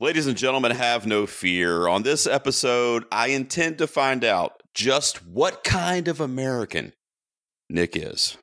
Ladies and gentlemen, have no fear. On this episode, I intend to find out just what kind of American Nick is.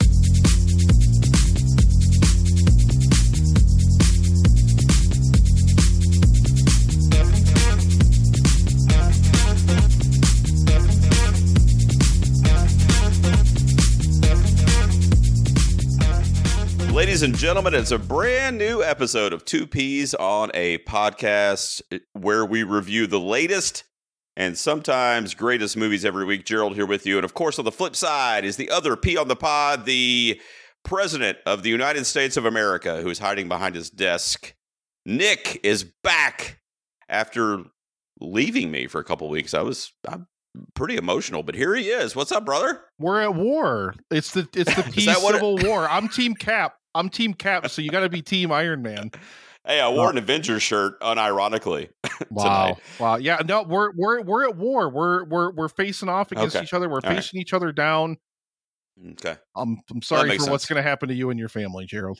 Ladies and gentlemen, it's a brand new episode of Two Peas on a Podcast where we review the latest and sometimes greatest movies every week. Gerald here with you. And of course, on the flip side is the other P on the pod, the President of the United States of America, who's hiding behind his desk. Nick is back after leaving me for a couple weeks. I'm pretty emotional, but here he is. What's up, brother? We're at war. It's the P Civil War. I'm Team Cap. So you got to be Team Iron Man. Hey, I wore an Avengers shirt unironically. Wow. Yeah, no, we're at war. We're facing off against each other. We're facing each other down. Okay. I'm sorry for what's going to happen to you and your family, Gerald.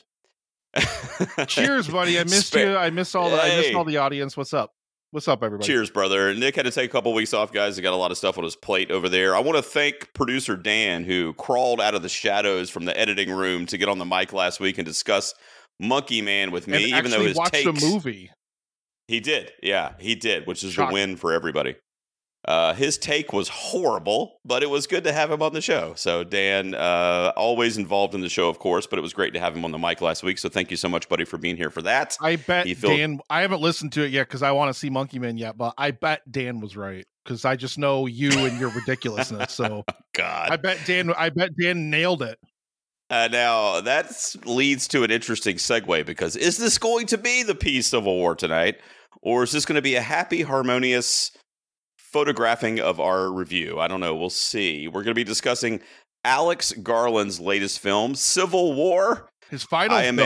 Cheers, buddy. I missed you. I missed all the audience. What's up? What's up, everybody? Cheers, brother. Nick had to take a couple weeks off, guys. He got a lot of stuff on his plate over there. I want to thank producer Dan, who crawled out of the shadows from the editing room to get on the mic last week and discuss Monkey Man with me, and even though his watched takes... a movie. He did. Yeah, he did, which is Shocking. a win for everybody. His take was horrible, but it was good to have him on the show. So Dan, always involved in the show, of course, but it was great to have him on the mic last week. So thank you so much, buddy, for being here for that. I bet Dan, I haven't listened to it yet because I want to see Monkey Man yet, but I bet Dan was right because I just know you and your ridiculousness. So God, I bet Dan nailed it. Now, that leads to an interesting segue because is this going to be the P Civil War tonight, or is this going to be a happy, harmonious photographing of our review? I don't know. We'll see. We're going to be discussing Alex Garland's latest film, Civil War. His final film.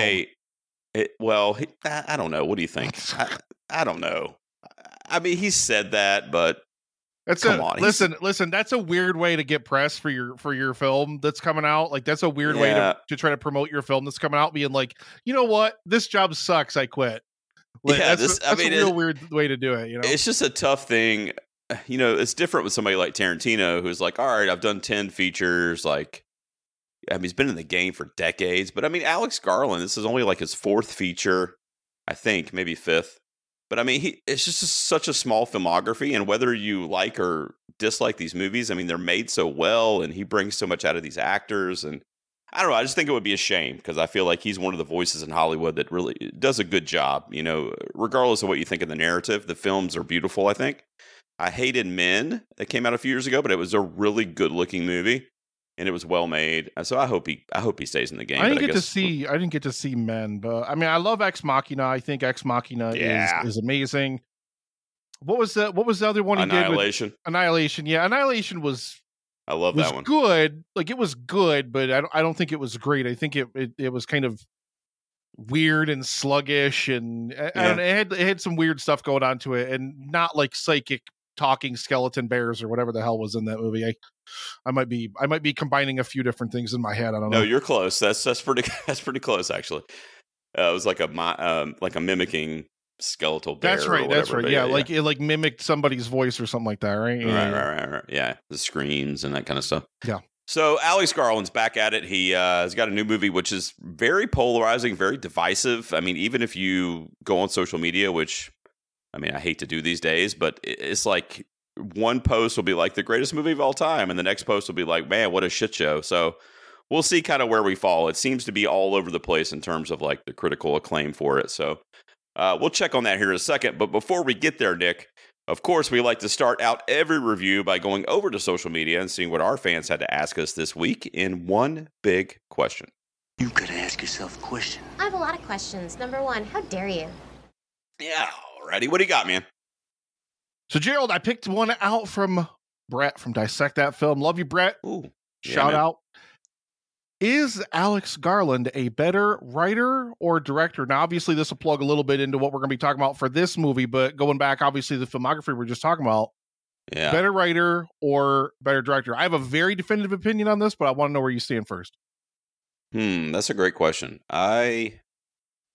I don't know. What do you think? I don't know. I mean, he said that, but come on. Listen. That's a weird way to get press for your film that's coming out. Like, that's a weird way to try to promote your film that's coming out, being like, you know what? This job sucks. I quit. Like, that's a real weird way to do it. You know, it's just a tough thing. You know, it's different with somebody like Tarantino, who's like, all right, I've done 10 features. Like, I mean, he's been in the game for decades. But I mean, Alex Garland, this is only like his fourth feature, I think, maybe fifth. But I mean, it's just such a small filmography. And whether you like or dislike these movies, I mean, they're made so well and he brings so much out of these actors. And I don't know, I just think it would be a shame because I feel like he's one of the voices in Hollywood that really does a good job. You know, regardless of what you think of the narrative, the films are beautiful, I think. I hated Men that came out a few years ago, but it was a really good looking movie and it was well made. So I hope he stays in the game. I didn't get to see Men, but I mean, I love Ex Machina. I think Ex Machina is amazing. What was the other one he Annihilation. did? Annihilation. Yeah, Annihilation was. I love that one. Good. Like, it was good, but I don't think it was great. I think it was kind of weird and sluggish, and it had some weird stuff going on to it, and not like psychic talking skeleton bears or whatever the hell was in that movie. I might be combining a few different things in my head. I don't know. No, you're close. That's pretty close actually. It was like a mimicking skeletal bear. That's right. That's right. Yeah, like it mimicked somebody's voice or something like that, right? Right. Yeah, the screams and that kind of stuff. Yeah. So Alex Garland's back at it. He has got a new movie, which is very polarizing, very divisive. I mean, even if you go on social media, which, I mean, I hate to do these days, but it's like one post will be like the greatest movie of all time, and the next post will be like, man, what a shit show. So we'll see kind of where we fall. It seems to be all over the place in terms of like the critical acclaim for it. So we'll check on that here in a second. But before we get there, Nick, of course, we like to start out every review by going over to social media and seeing what our fans had to ask us this week in one big question. You've got to ask yourself a question. I have a lot of questions. Number one, how dare you? Yeah, alrighty. What do you got, man? So, Gerald, I picked one out from Brett from Dissect That Film. Love you, Brett. Ooh, Shout out. Is Alex Garland a better writer or director? Now, obviously, this will plug a little bit into what we're going to be talking about for this movie, but going back, obviously, the filmography we're just talking about, better writer or better director? I have a very definitive opinion on this, but I want to know where you stand first. That's a great question.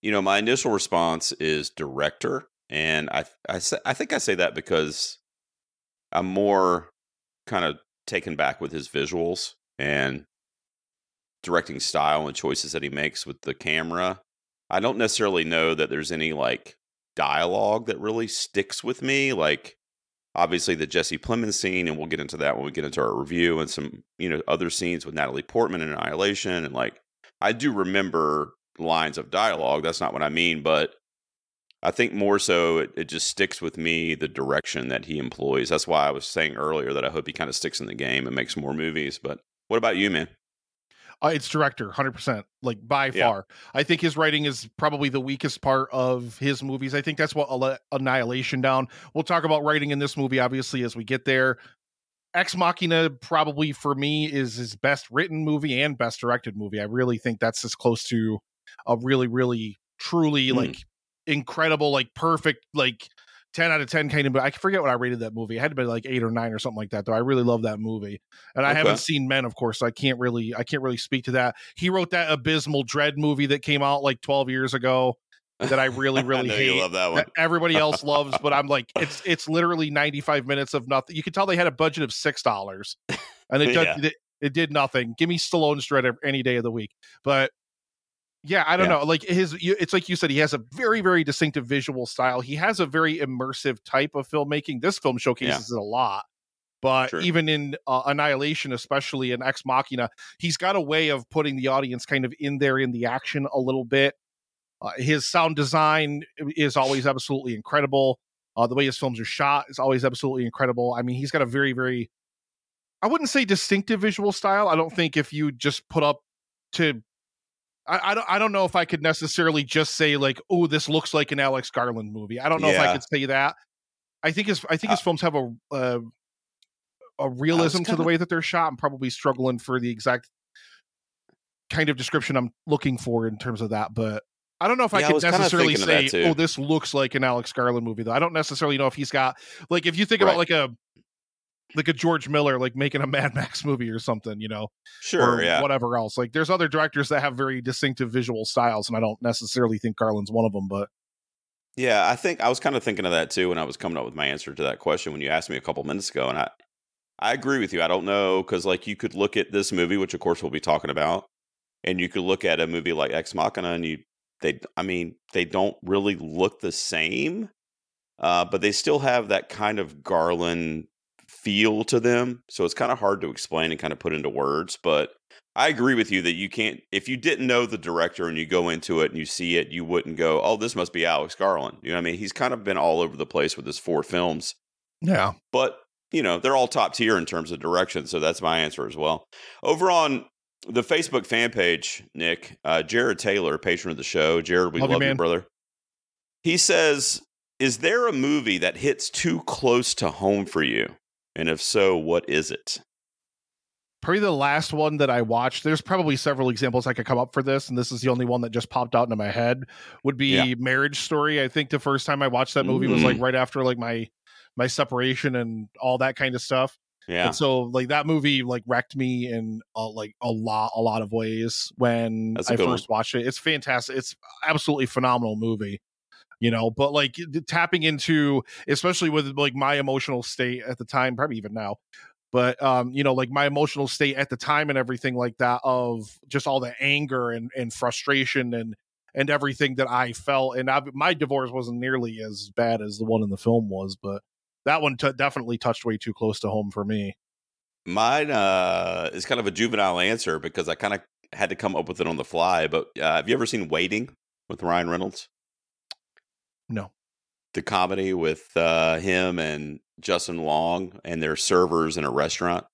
my initial response is director, and I think I say that because I'm more kind of taken back with his visuals and directing style and choices that he makes with the camera. I don't necessarily know that there's any like dialogue that really sticks with me. Like obviously the Jesse Plemons scene, and we'll get into that when we get into our review, and some, other scenes with Natalie Portman in Annihilation. And like, I do remember lines of dialogue. That's not what I mean, but I think more so it just sticks with me, the direction that he employs. That's why I was saying earlier that I hope he kind of sticks in the game and makes more movies. But what about you, man? It's director, 100%, like by far. I think his writing is probably the weakest part of his movies. I think that's what let Annihilation down. We'll talk about writing in this movie, obviously, as we get there. Ex Machina probably for me is his best written movie and best directed movie. I really think that's as close to a really, really, truly like incredible, like perfect, like 10 out of 10 kind of. I forget what I rated that movie. It had to be like 8 or 9 or something like that, though. I really love that movie, and I haven't seen Men, of course, so I can't really speak to that. He wrote that abysmal Dread movie that came out like 12 years ago that I really I hate. You love that one. That everybody else loves, but I'm like, it's literally 95 minutes of nothing. You can tell they had a budget of $6, and it did nothing. Give me Stallone's Dread any day of the week, but. Yeah, I don't know. Like it's like you said, he has a very, very distinctive visual style. He has a very immersive type of filmmaking. This film showcases it a lot, but even in Annihilation, especially in Ex Machina, he's got a way of putting the audience kind of in there in the action a little bit. His sound design is always absolutely incredible. The way his films are shot is always absolutely incredible. I mean, he's got a very, very, I wouldn't say distinctive visual style. I don't think if you just put up to. I don't know if I could necessarily just say like, oh, this looks like an Alex Garland movie. I don't know if I could say that. I think his films have a realism to the way that they're shot. I'm probably struggling for the exact kind of description I'm looking for in terms of that, but I don't know if I could necessarily say, oh, this looks like an Alex Garland movie, though. I don't necessarily know if he's got, like, if you think about like a George Miller, like making a Mad Max movie or something, or whatever else. Like there's other directors that have very distinctive visual styles, and I don't necessarily think Garland's one of them, but yeah, I think I was kind of thinking of that too when I was coming up with my answer to that question when you asked me a couple minutes ago. And I agree with you. I don't know, because like you could look at this movie, which of course we'll be talking about, and you could look at a movie like Ex Machina, and they don't really look the same, but they still have that kind of Garland feel to them, so it's kind of hard to explain and kind of put into words. But I agree with you that you can't, if you didn't know the director and you go into it and you see it, you wouldn't go, oh, this must be Alex Garland. You know what I mean? He's kind of been all over the place with his 4 films. Yeah, but they're all top tier in terms of direction, so that's my answer as well. Over on the Facebook fan page, Nick, Jared Taylor, patron of the show, Jared, we love you, brother. He says, is there a movie that hits too close to home for you? And if so, what is it? Probably the last one that I watched. There's probably several examples I could come up for this, and this is the only one that just popped out into my head. Would be Marriage Story. I think the first time I watched that movie was like right after like my separation and all that kind of stuff. Yeah. And so like that movie like wrecked me in like a lot of ways when I first watched it. It's fantastic. It's absolutely phenomenal movie. But like tapping into, especially with like my emotional state at the time, probably even now, but like my emotional state at the time and everything like that, of just all the anger and frustration and everything that I felt. And my divorce wasn't nearly as bad as the one in the film was, but that one definitely touched way too close to home for me. Mine is kind of a juvenile answer because I kind of had to come up with it on the fly. But have you ever seen Waiting with Ryan Reynolds? No. The comedy with him and Justin Long, and they're servers in a restaurant.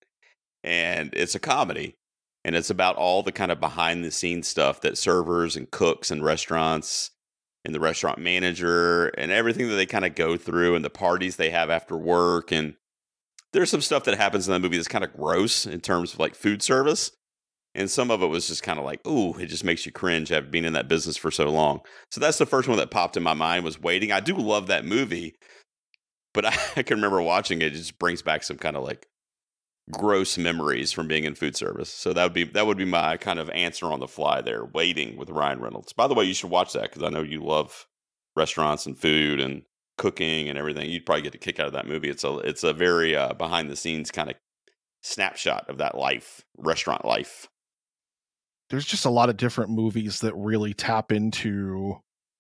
And it's a comedy. And it's about all the kind of behind the scenes stuff that servers and cooks and restaurants and the restaurant manager and everything that they kind of go through, and the parties they have after work. And there's some stuff that happens in that movie that's kind of gross in terms of like food service. And some of it was just kind of like, ooh, it just makes you cringe having been in that business for so long. So that's the first one that popped in my mind, was Waiting. I do love that movie, but I can remember watching it. It just brings back some kind of like gross memories from being in food service. So that would be my kind of answer on the fly there, Waiting with Ryan Reynolds. By the way, you should watch that because I know you love restaurants and food and cooking and everything. You'd probably get a kick out of that movie. It's a very behind the scenes kind of snapshot of that life, restaurant life. There's just a lot of different movies that really tap into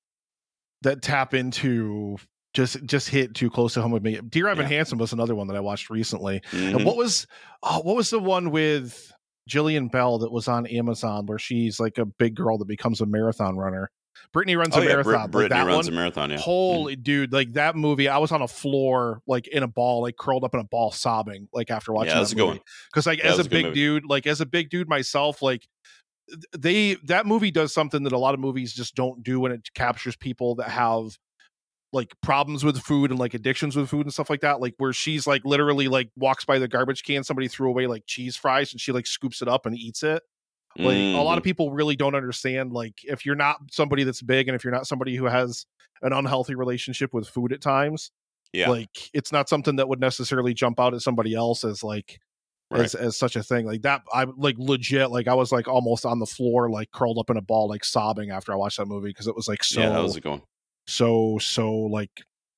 just hit too close to home with me. Dear Evan Hansen was another one that I watched recently. Mm-hmm. And what was the one with Jillian Bell that was on Amazon where she's like a big girl that becomes a marathon runner? Brittany runs a marathon. Brittany runs a marathon. Yeah. Holy dude, like that movie. I was on a floor, like in a ball, like curled up in a ball, sobbing, like after watching that movie. Because like as a big dude myself, like that movie does something that a lot of movies just don't do, and it captures people that have like problems with food and like addictions with food and stuff like that. Like where she's like literally like walks by the garbage can, somebody threw away like cheese fries, and she like scoops it up and eats it. Like a lot of people really don't understand, like if you're not somebody that's big and if you're not somebody who has an unhealthy relationship with food at times, like it's not something that would necessarily jump out at somebody else as like as such a thing. Like that, I like legit, like I was like almost on the floor, like curled up in a ball, like sobbing after I watched that movie because it was like so that was a good one. So like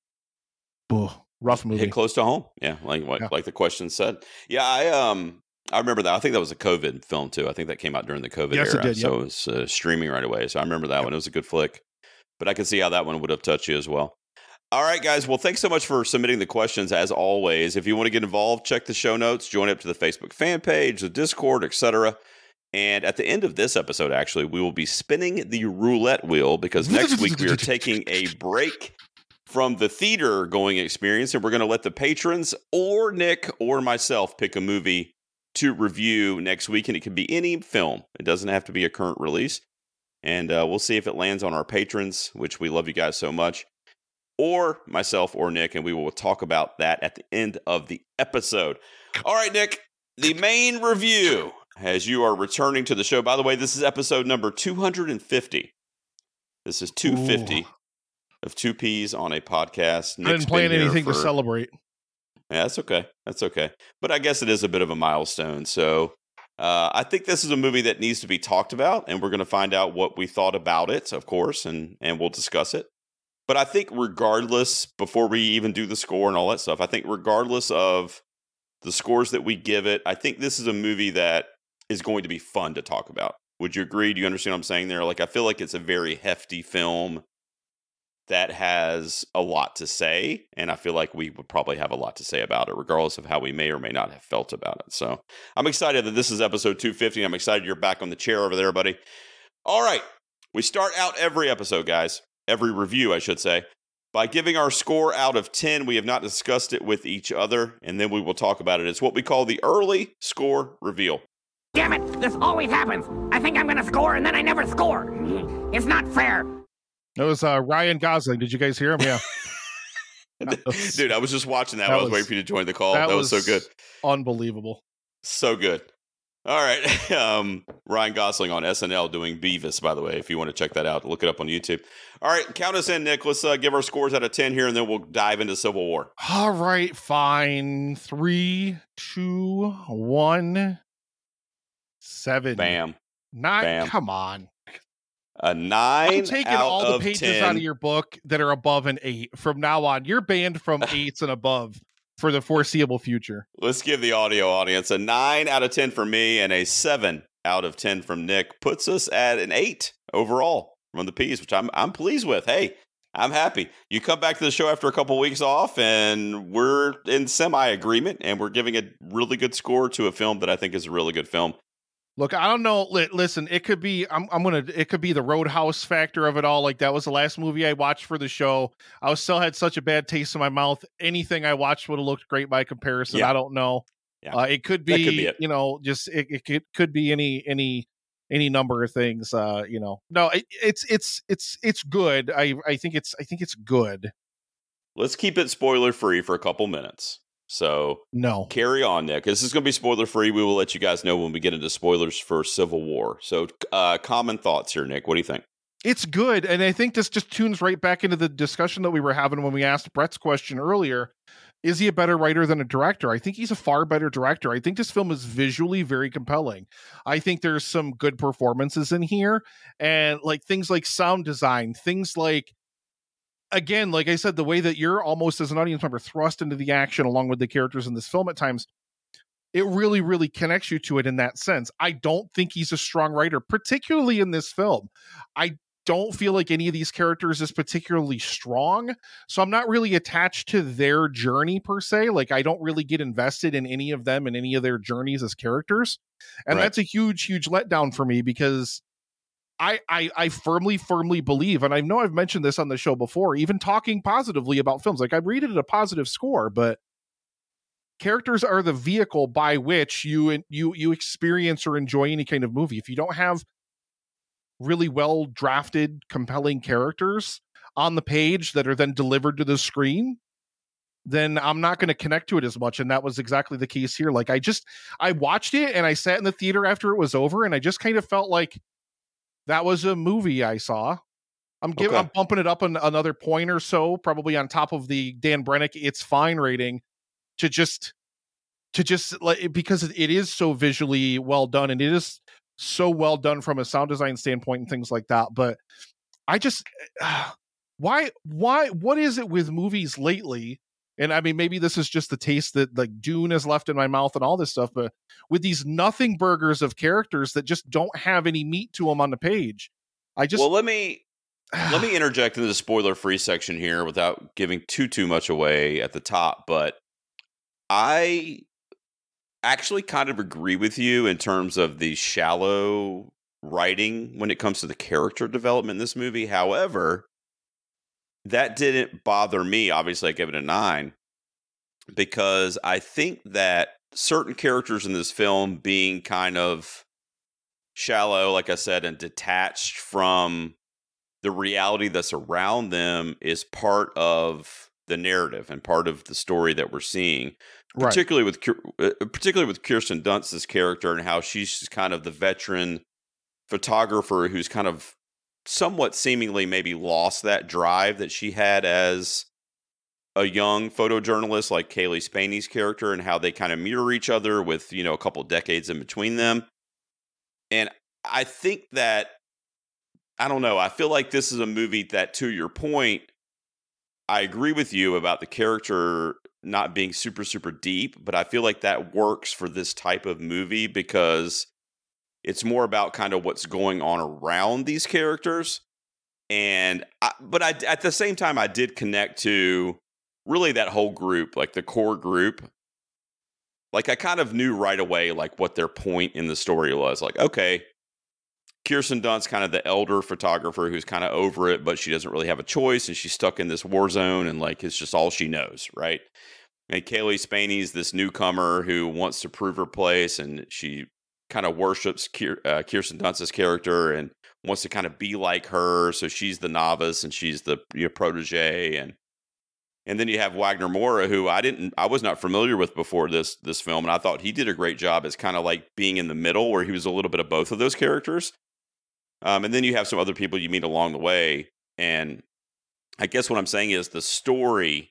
rough movie. Hit close to home. Yeah, like the question said. Yeah, I remember that. I think that was a COVID film too. I think that came out during the COVID era. It did, so it was streaming right away. So I remember that one. It was a good flick. But I can see how that one would have touched you as well. All right, guys. Well, thanks so much for submitting the questions as always. If you want to get involved, check the show notes, join up to the Facebook fan page, the Discord, etc. And at the end of this episode, actually, we will be spinning the roulette wheel because next week we are taking a break from the theater going experience, and we're going to let the patrons or Nick or myself pick a movie to review next week, and it can be any film. It doesn't have to be a current release. And we'll see if it lands on our patrons, which we love you guys so much, or myself or Nick, and we will talk about that at the end of the episode. All right, Nick, the main review, as you are returning to the show. By the way, this is episode number 250. This is 250 of Two Peas on a Podcast. I didn't plan anything to celebrate. Yeah, that's okay. That's okay. But I guess it is a bit of a milestone. So I think this is a movie that needs to be talked about, and we're going to find out what we thought about it, of course, and we'll discuss it. But I think regardless, before we even do the score and all that stuff, I think regardless of the scores that we give it, I think this is a movie that is going to be fun to talk about. Would you agree? Do you understand what I'm saying there? Like, I feel like it's a very hefty film that has a lot to say, and I feel like we would probably have a lot to say about it, regardless of how we may or may not have felt about it. So I'm excited that this is episode 250. I'm excited you're back on the chair over there, buddy. All right. We start out every episode, guys, every review, I should say, by giving our score out of 10. We have not discussed it with each other, and then we will talk about it. It's what we call the early score reveal. Damn it, this always happens. I think I'm going to score, and then I never score. It's not fair. That was Ryan Gosling. Did you guys hear him? Yeah. Dude, I was just watching that. I was waiting for you to join the call. That was so good. Unbelievable. So good. All right. Ryan Gosling on SNL doing Beavis, by the way, if you want to check that out. Look it up on YouTube. All right. Count us in, Nick. Let's give our scores out of 10 here, and then we'll dive into Civil War. All right. Fine. 3, 2, 1, 7. Bam. 9. Bam. Come on. A 9 I'm taking out all the of pages 10. out of your book that are above an 8 from now on. You're banned from 8s and above for the foreseeable future. Let's give the audio audience a 9 out of 10 for me and a 7 out of 10 from Nick. Puts us at an 8 overall from the P's, which I'm pleased with. Hey, I'm happy. You come back to the show after a couple weeks off, and we're in semi-agreement, and we're giving a really good score to a film that I think is a really good film. Look, I don't know. Listen, it could be. It could be the Roadhouse factor of it all. Like that was the last movie I watched for the show. I still had such a bad taste in my mouth. Anything I watched would have looked great by comparison. Yeah. I don't know. Yeah. It could be. It. You know, just it could be any number of things. You know, no, it's good. I think it's good. Let's keep it spoiler free for a couple minutes. So no, carry on, Nick. This is going to be spoiler free. We will let you guys know when we get into spoilers for Civil War. So common thoughts here, Nick. What do you think? It's good. And I think this just tunes right back into the discussion that we were having when we asked Brett's question earlier. Is he a better writer than a director? I think he's a far better director. I think this film is visually very compelling. I think there's some good performances in here, and like things like sound design, things like, again, like I said, the way that you're almost as an audience member thrust into the action along with the characters in this film at times, it really, really connects you to it in that sense. I don't think he's a strong writer, particularly in this film. I don't feel like any of these characters is particularly strong, so I'm not really attached to their journey per se. Like, I don't really get invested in any of them and any of their journeys as characters. And Right. that's a huge, huge letdown for me, because I firmly believe, and I know I've mentioned this on the show before, even talking positively about films, like I rated it a positive score, but characters are the vehicle by which you experience or enjoy any kind of movie. If you don't have really well drafted, compelling characters on the page that are then delivered to the screen, then I'm not going to connect to it as much. And that was exactly the case here. Like, I watched it and I sat in the theater after it was over, and I just kind of felt like that was a movie I saw. I'm bumping it up another point or so, probably on top of the Dan Brennick It's Fine rating, to just like, because it is so visually well done, and it is so well done from a sound design standpoint and things like that. But I just what is it with movies lately? And I mean, maybe this is just the taste that like Dune has left in my mouth and all this stuff, but with these nothing burgers of characters that just don't have any meat to them on the page, Well, let me interject into the spoiler-free section here without giving too much away at the top, but I actually kind of agree with you in terms of the shallow writing when it comes to the character development in this movie. However, that didn't bother me. Obviously, I give it a 9 because I think that certain characters in this film being kind of shallow, like I said, and detached from the reality that's around them is part of the narrative and part of the story that we're seeing. Right. Particularly with Kirsten Dunst's character and how she's kind of the veteran photographer who's kind of somewhat seemingly maybe lost that drive that she had as a young photojournalist, like Kaylee Spaney's character, and how they kind of mirror each other with, a couple decades in between them. And I think that, I don't know, I feel like this is a movie that, to your point, I agree with you about the character not being super, super deep, but I feel like that works for this type of movie because it's more about kind of what's going on around these characters. But at the same time, I did connect to really that whole group, like the core group. Like, I kind of knew right away, like, what their point in the story was. Like, okay, Kirsten Dunst, kind of the elder photographer who's kind of over it, but she doesn't really have a choice, and she's stuck in this war zone, and like it's just all she knows, right? And Kaylee Spaney's this newcomer who wants to prove her place, and she kind of worships Kirsten Dunst's character and wants to kind of be like her. So she's the novice and she's the protege, and then you have Wagner Moura, who I was not familiar with before this film, and I thought he did a great job as kind of like being in the middle, where he was a little bit of both of those characters. And then you have some other people you meet along the way. And I guess what I'm saying is the story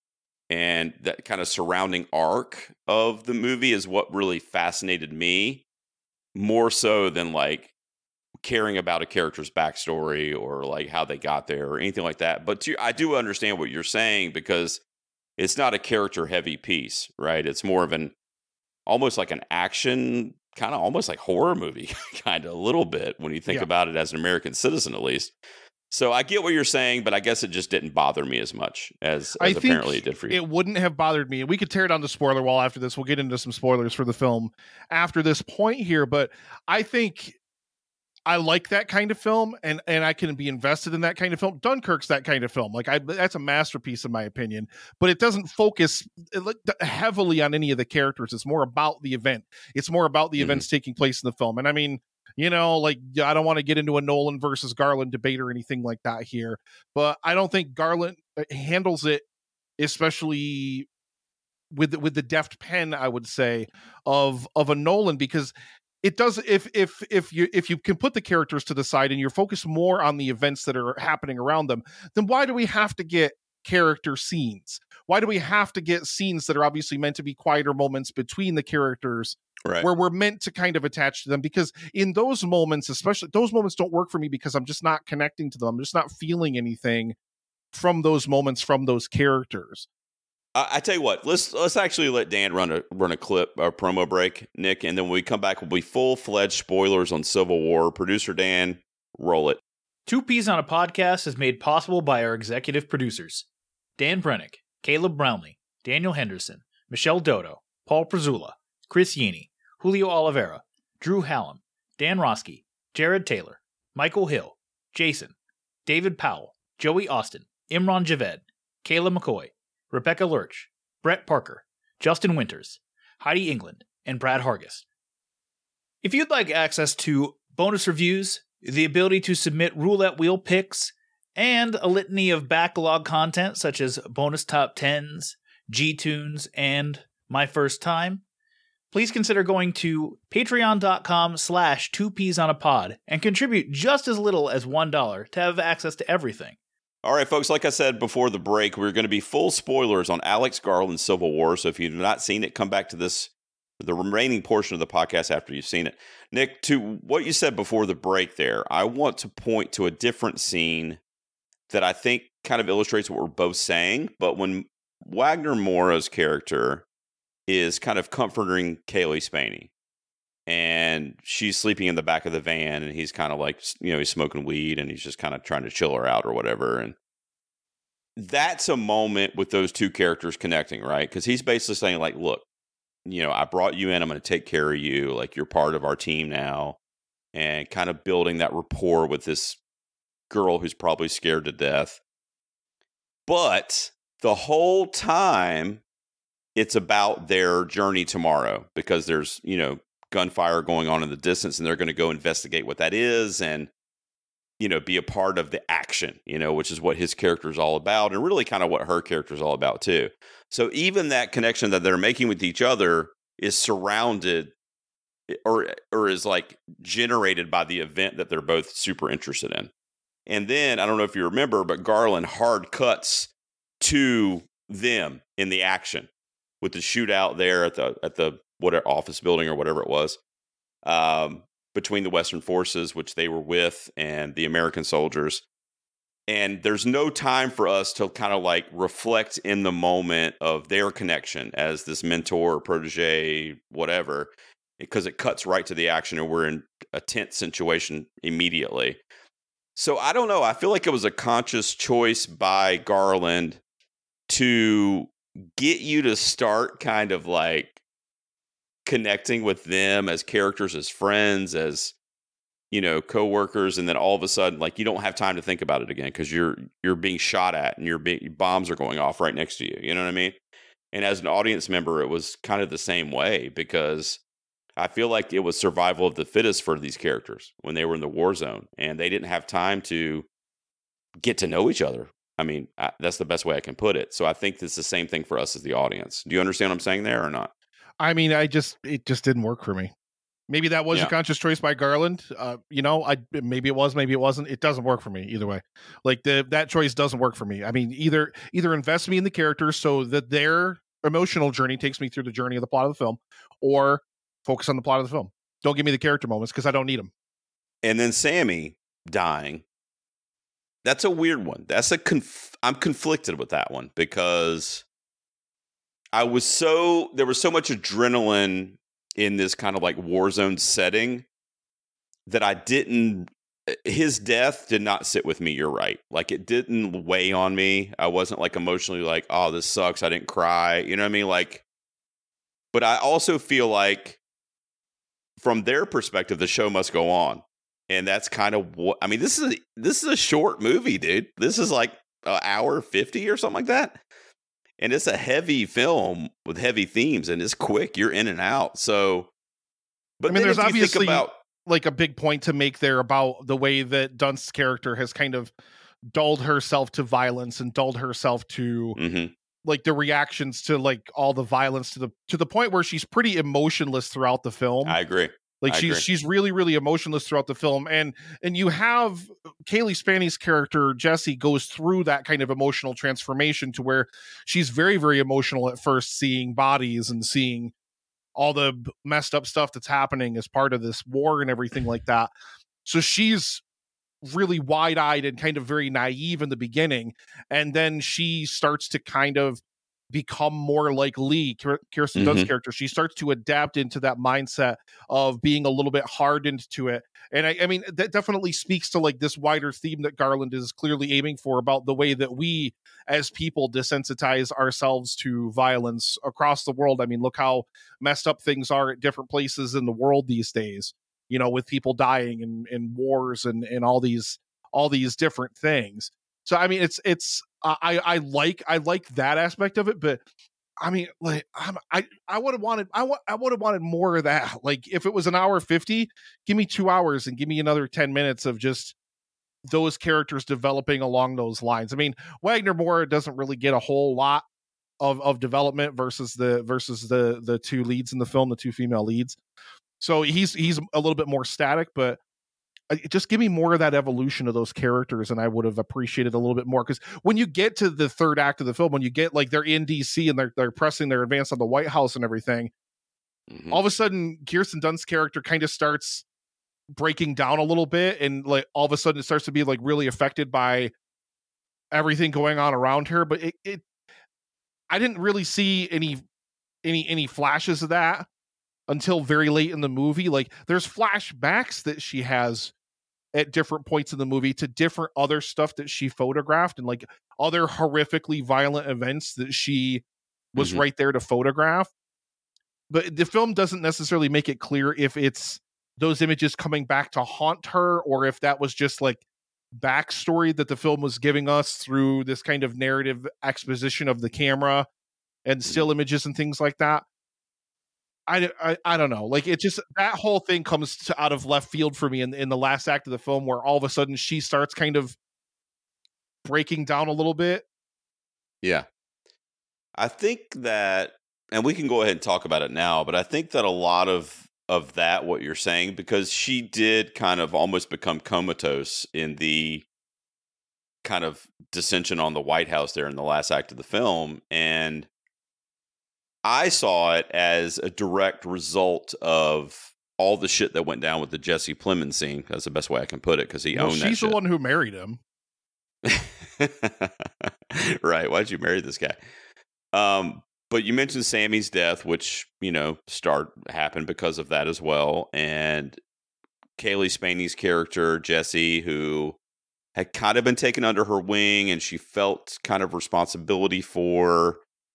and that kind of surrounding arc of the movie is what really fascinated me, more so than like caring about a character's backstory or like how they got there or anything like that. But I do understand what you're saying, because it's not a character heavy piece, right? It's more of almost like an action, kind of almost like horror movie, kind of a little bit when you think about it as an American citizen, at least. So I get what you're saying, but I guess it just didn't bother me as much as apparently it did for you. It wouldn't have bothered me. We could tear down the spoiler wall after this. We'll get into some spoilers for the film after this point here, but I think I like that kind of film, and I can be invested in that kind of film. Dunkirk's that kind of film. Like, that's a masterpiece in my opinion, but it doesn't focus heavily on any of the characters. It's more about the event. It's more about the events taking place in the film. And I mean, like, I don't want to get into a Nolan versus Garland debate or anything like that here, but I don't think Garland handles it, especially with the deft pen, I would say, of a Nolan, because it does, if you can put the characters to the side and you're focused more on the events that are happening around them, then why do we have to get character scenes? Why do we have to get scenes that are obviously meant to be quieter moments between the characters Right. where we're meant to kind of attach to them? Because in those moments, especially those moments don't work for me because I'm just not connecting to them. I'm just not feeling anything from those moments, from those characters. I tell you what, let's actually let Dan run a clip, a promo break, Nick, and then when we come back, we'll be full-fledged spoilers on Civil War. Producer Dan, roll it. Two Peas on a Podcast is made possible by our executive producers, Dan Brennick, Caleb Brownlee, Daniel Henderson, Michelle Dodo, Paul Prezula, Chris Yeeney, Julio Oliveira, Drew Hallam, Dan Roski, Jared Taylor, Michael Hill, Jason, David Powell, Joey Austin, Imran Javed, Kayla McCoy, Rebecca Lurch, Brett Parker, Justin Winters, Heidi England, and Brad Hargis. If you'd like access to bonus reviews, the ability to submit roulette wheel picks, and a litany of backlog content such as bonus top 10s, G-Tunes, and My First Time, please consider going to patreon.com/2peasonapod and contribute just as little as $1 to have access to everything. All right, folks, like I said before the break, we're going to be full spoilers on Alex Garland's Civil War. So if you've not seen it, come back to the remaining portion of the podcast after you've seen it. Nick, to what you said before the break there, I want to point to a different scene that I think kind of illustrates what we're both saying. But when Wagner Moura's character is kind of comforting Kaylee Spaney, and she's sleeping in the back of the van, and he's kind of like, he's smoking weed, and he's just kind of trying to chill her out or whatever. And that's a moment with those two characters connecting, right? Because he's basically saying, like, look, I brought you in. I'm going to take care of you. Like, you're part of our team now. And kind of building that rapport with this girl who's probably scared to death. But the whole time, it's about their journey tomorrow because there's, gunfire going on in the distance, and they're going to go investigate what that is and, be a part of the action, which is what his character is all about, and really kind of what her character is all about too. So even that connection that they're making with each other is surrounded or is like generated by the event that they're both super interested in. And then, I don't know if you remember, but Garland hard cuts to them in the action with the shootout there at the whatever office building or whatever it was, between the Western forces, which they were with, and the American soldiers. And there's no time for us to kind of like reflect in the moment of their connection as this mentor, protege, whatever, because it cuts right to the action and we're in a tense situation immediately. So I don't know. I feel like it was a conscious choice by Garland to get you to start kind of like connecting with them as characters, as friends, as co-workers, and then all of a sudden, like, you don't have time to think about it again because you're being shot at and your bombs are going off right next to you. You know what I mean? And as an audience member, it was kind of the same way because I feel like it was survival of the fittest for these characters when they were in the war zone, and they didn't have time to get to know each other. I mean, that's the best way I can put it. So I think it's the same thing for us as the audience. Do you understand what I'm saying there or not? I mean, it just didn't work for me. Maybe that was a conscious choice by Garland. Maybe it was, maybe it wasn't. It doesn't work for me either way. Like that choice doesn't work for me. I mean, either invest me in the characters so that their emotional journey takes me through the journey of the plot of the film, or focus on the plot of the film. Don't give me the character moments because I don't need them. And then Sammy dying. That's a weird one. I'm conflicted with that one because there was so much adrenaline in this kind of like war zone setting that his death did not sit with me. You're right. Like, it didn't weigh on me. I wasn't like emotionally like, oh, this sucks. I didn't cry. You know what I mean? Like, but I also feel like from their perspective, the show must go on. And that's kind of what, I mean, this is a short movie, dude. This is like an hour 50 or something like that. And it's a heavy film with heavy themes, and it's quick. You're in and out. So, but I mean, there's obviously like a big point to make there about the way that Dunst's character has kind of dulled herself to violence and dulled herself to like the reactions to like all the violence to the point where she's pretty emotionless throughout the film. I agree. Like I agree. she's really, really emotionless throughout the film. And you have Kaylee Spaney's character, Jessie, goes through that kind of emotional transformation to where she's very, very emotional at first, seeing bodies and seeing all the messed up stuff that's happening as part of this war and everything like that. So she's really wide-eyed and kind of very naive in the beginning. And then she starts to kind of become more like Lee, Kirsten Dunst's character. She starts to adapt into that mindset of being a little bit hardened to it. And I mean, that definitely speaks to like this wider theme that Garland is clearly aiming for about the way that we as people desensitize ourselves to violence across the world. I mean, look how messed up things are at different places in the world these days, you know, with people dying in wars and all these different things. So, I mean, I like that aspect of it, but I mean, like, I would have wanted more of that. Like, if it was an hour 50, give me 2 hours and give me another 10 minutes of just those characters developing along those lines. I mean, Wagner Moore doesn't really get a whole lot of development versus the two leads in the film, the two female leads. So he's a little bit more static, but just give me more of that evolution of those characters, and I would have appreciated a little bit more. Because when you get to the third act of the film, when you get like they're in DC and they're pressing their advance on the White House and everything, all of a sudden Kirsten Dunst's character kind of starts breaking down a little bit, and like all of a sudden it starts to be like really affected by everything going on around her. But I didn't really see any flashes of that until very late in the movie. Like there's flashbacks that she has at different points in the movie to different other stuff that she photographed and like other horrifically violent events that she was right there to photograph. But the film doesn't necessarily make it clear if it's those images coming back to haunt her or if that was just like backstory that the film was giving us through this kind of narrative exposition of the camera and still images and things like that. I don't know. Like, it just, that whole thing comes out of left field for me in the last act of the film, where all of a sudden she starts kind of breaking down a little bit. Yeah. I think that, and we can go ahead and talk about it now, but I think that a lot of that, what you're saying, because she did kind of almost become comatose in the kind of dissension on the White House there in the last act of the film. And I saw it as a direct result of all the shit that went down with the Jesse Plemons scene. That's the best way I can put it, because he owned that shit. She's the one who married him. Right. Why'd you marry this guy? But you mentioned Sammy's death, which, you know, happened because of that as well. And Kaylee Spaney's character, Jessie, who had kind of been taken under her wing and she felt kind of responsibility for,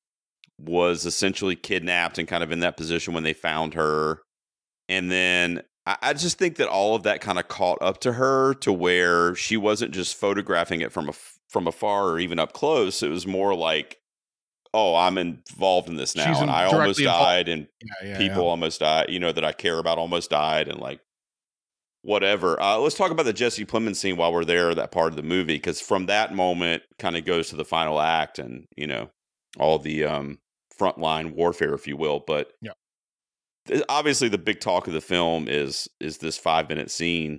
was essentially kidnapped and kind of in that position when they found her. And then I just think that all of that kind of caught up to her to where she wasn't just photographing it from afar or even up close. It was more like, oh, I'm involved in this now. And I almost died and people almost died, you know, that I care about almost died and like whatever. Let's talk about the Jesse Plemons scene while we're there, that part of the movie, because from that moment kind of goes to the final act and, you know, all the frontline warfare, if you will. But obviously the big talk of the film is this 5-minute scene.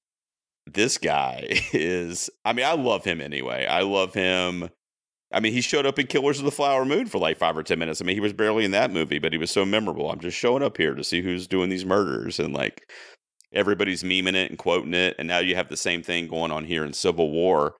This guy is, I mean, I love him anyway. I love him. I mean, he showed up in Killers of the Flower Moon for like 5 or 10 minutes. I mean, he was barely in that movie, but he was so memorable. I'm just showing up here to see who's doing these murders, and like everybody's memeing it and quoting it. And now you have the same thing going on here in Civil War.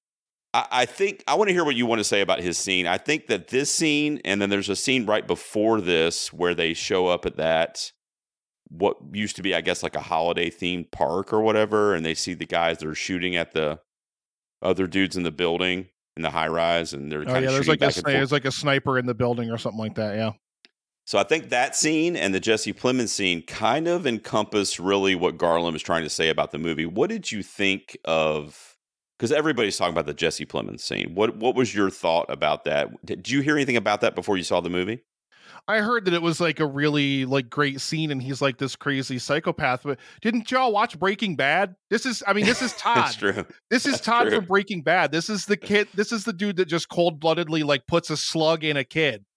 I think I want to hear what you want to say about his scene. I think that this scene, and then there's a scene right before this where they show up at that, what used to be, I guess, like a holiday themed park or whatever. And they see the guys that are shooting at the other dudes in the building in the high rise. And they're kind of there's shooting there's like a sniper in the building or something like that. Yeah. So I think that scene and the Jesse Plemons scene kind of encompass really what Garland was trying to say about the movie. What did you think of? Because everybody's talking about the Jesse Plemons scene. What was your thought about that? Did you hear anything about that before you saw the movie? I heard that it was like a really like great scene, and he's like this crazy psychopath. But didn't y'all watch Breaking Bad? This is Todd. That's true. This is Todd from Breaking Bad. This is the kid. This is the dude that just cold-bloodedly like puts a slug in a kid.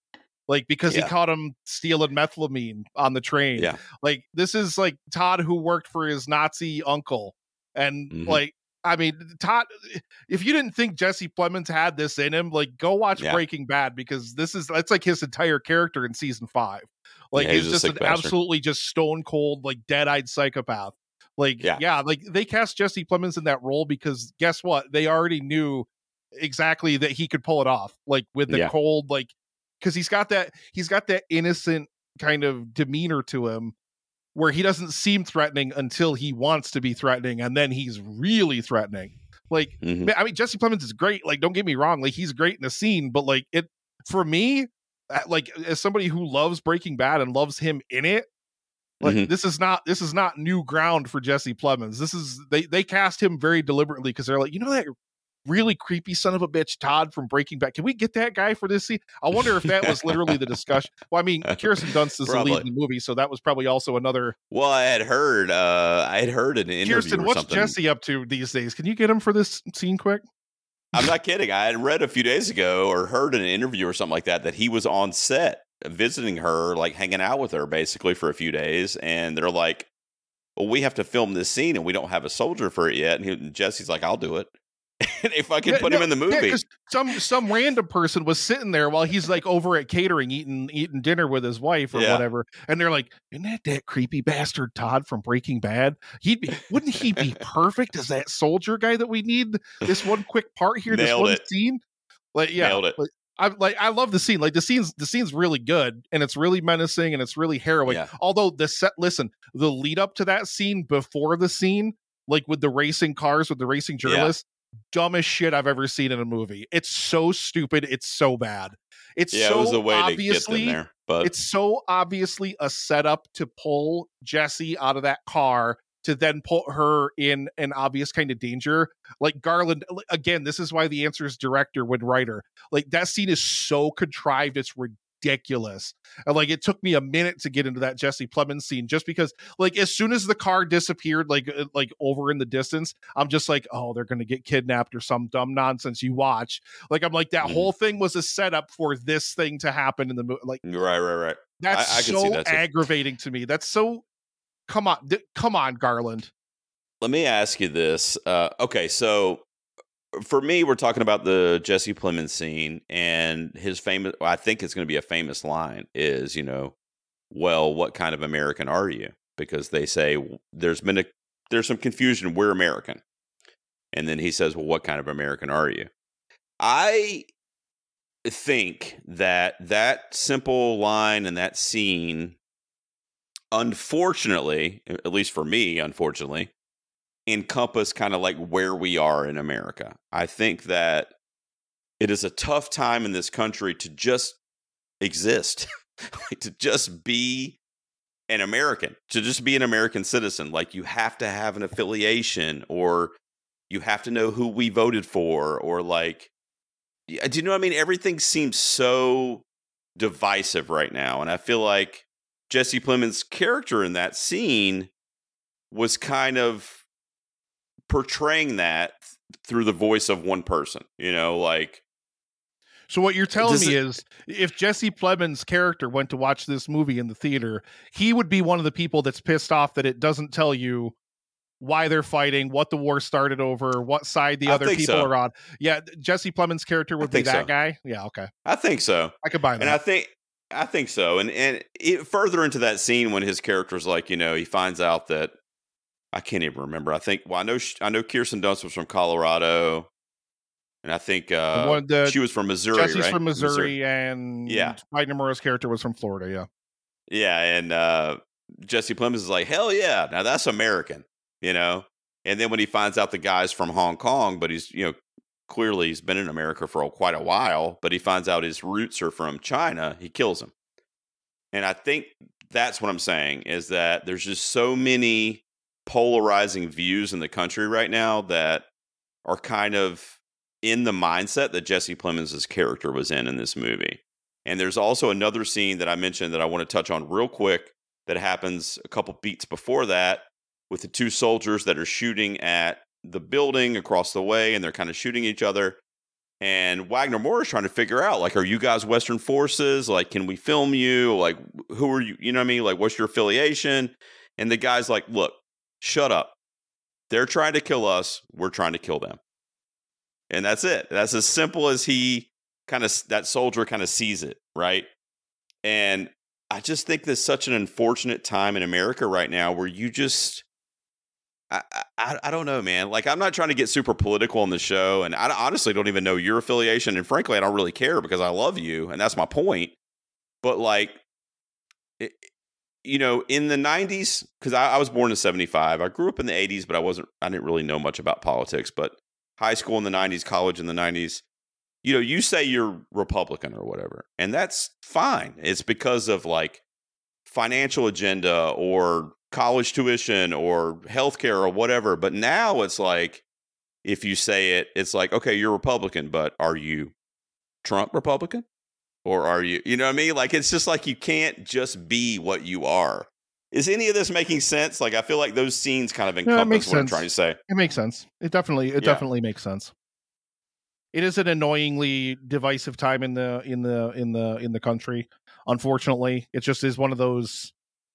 like because he Yeah. caught him stealing methylamine on the train. Yeah. Like this is like Todd who worked for his Nazi uncle, and Mhm. like I mean Todd. If you didn't think Jesse Plemons had this in him, like go watch Yeah. Breaking Bad, because that's like his entire character in season 5. Like Yeah, he's he's a just sick an bastard. absolutely just stone cold, like dead-eyed psychopath. Like Yeah. like they cast Jesse Plemons in that role because guess what? They already knew exactly that he could pull it off, like with the Yeah. cold, like because he's got that innocent kind of demeanor to him where he doesn't seem threatening until he wants to be threatening, and then he's really threatening. Like Mhm. I mean Jesse Plemons is great, like don't get me wrong, like he's great in the scene, but like it for me, like as somebody who loves Breaking Bad and loves him in it, like Mhm. this is not new ground for Jesse Plemons. This is they cast him very deliberately because they're like, you know that really creepy son of a bitch Todd from Breaking Bad. Can we get that guy for this scene? I wonder if that was literally the discussion. Well, I mean, Kirsten Dunst is the lead Probably. in the movie, so that was probably also another. Well, I had heard in an interview Kirsten, or what's something. Jesse up to these days? Can you get him for this scene quick? I'm not kidding. I had read a few days ago or heard in an interview or something like that he was on set visiting her, like hanging out with her basically for a few days. And they're like, well, we have to film this scene and we don't have a soldier for it yet. And Jesse's like, I'll do it. And they fucking put him in the movie. because some random person was sitting there while he's like over at catering eating dinner with his wife or Yeah. whatever, and they're like, "Isn't that creepy bastard Todd from Breaking Bad? Wouldn't he be perfect as that soldier guy that we need? This one quick part here, this Nailed one it. scene, like yeah, Nailed it. I love the scene. Like the scene's really good and it's really menacing and it's really harrowing. Yeah. Although the lead up to that scene before the scene, like with the racing cars with the racing journalists, dumbest shit I've ever seen in a movie. It's so stupid. It's so bad. It's Yeah, so it was a way to get obviously them there. But it's so obviously a setup to pull Jessie out of that car to then put her in an obvious kind of danger. Like Garland, again, this is why the answer is director when writer. Like that scene is so contrived, it's ridiculous. And like it took me a minute to get into that Jesse Plemons scene just because like as soon as the car disappeared like over in the distance, I'm just like, oh, they're gonna get kidnapped or some dumb nonsense. You watch. Like I'm like that whole thing was a setup for this thing to happen in the movie. Like right. that's I can see so that too. aggravating to me. That's so come on, Garland. Let me ask you this. Okay, so for me, we're talking about the Jesse Plemons scene, and his famous, I think it's going to be a famous line is, well, what kind of American are you? Because they say there's some confusion. We're American. And then he says, well, what kind of American are you? I think that simple line and that scene, unfortunately, at least for me, unfortunately, encompass kind of like where we are in America. I think that it is a tough time in this country to just exist, like to just be an American, to just be an American citizen. Like you have to have an affiliation or you have to know who we voted for or like, do you know what I mean? Everything seems so divisive right now. And I feel like Jesse Plemons' character in that scene was kind of portraying that through the voice of one person, like. So what you're telling me is if Jesse Plemons' character went to watch this movie in the theater, he would be one of the people that's pissed off that it doesn't tell you why they're fighting, what the war started over, what side the other people are on. Yeah, Jesse Plemons' character would be that guy. Yeah, okay. I think so. I could buy that. And I think so. And further into that scene when his character's like, he finds out that I can't even remember. I know Kirsten Dunst was from Colorado, and I think she was from Missouri. Jesse's right? from Missouri, and Mike Nomura's character was from Florida. Yeah, yeah, and Jesse Plemons is like, hell yeah, now that's American, And then when he finds out the guy's from Hong Kong, but he's clearly he's been in America for quite a while, but he finds out his roots are from China, he kills him. And I think that's what I'm saying is that there's just so many polarizing views in the country right now that are kind of in the mindset that Jesse Plemons' character was in this movie. And there's also another scene that I mentioned that I want to touch on real quick that happens a couple beats before that with the two soldiers that are shooting at the building across the way, and they're kind of shooting each other. And Wagner Moore is trying to figure out, like, are you guys Western forces? Like, can we film you? Like, who are you? You know what I mean? Like, what's your affiliation? And the guy's like, look, shut up. They're trying to kill us. We're trying to kill them. And that's it. That's as simple as that soldier kind of sees it, right? And I just think there's such an unfortunate time in America right now where you just, I don't know, man. Like, I'm not trying to get super political on the show, and I honestly don't even know your affiliation, and frankly, I don't really care because I love you, and that's my point. But like, in the 90s, because I was born in 75, I grew up in the 80s, but I didn't really know much about politics. But high school in the 90s, college in the 90s, you say you're Republican or whatever, and that's fine. It's because of like financial agenda or college tuition or healthcare or whatever. But now it's like, if you say it, it's like, okay, you're Republican, but are you Trump Republican? Or are you, you know what I mean? Like, it's just like, you can't just be what you are. Is any of this making sense? Like, I feel like those scenes kind of encompass what I'm trying to say. It makes sense. It definitely makes sense. It is an annoyingly divisive time in the country. Unfortunately, it just is one of those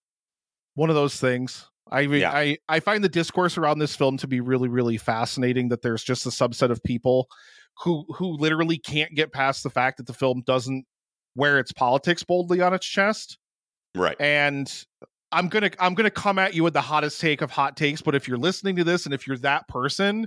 things. I find the discourse around this film to be really, really fascinating, that there's just a subset of people who literally can't get past the fact that the film doesn't wear its politics boldly on its chest. Right. And I'm gonna come at you with the hottest take of hot takes, but if you're listening to this and if you're that person,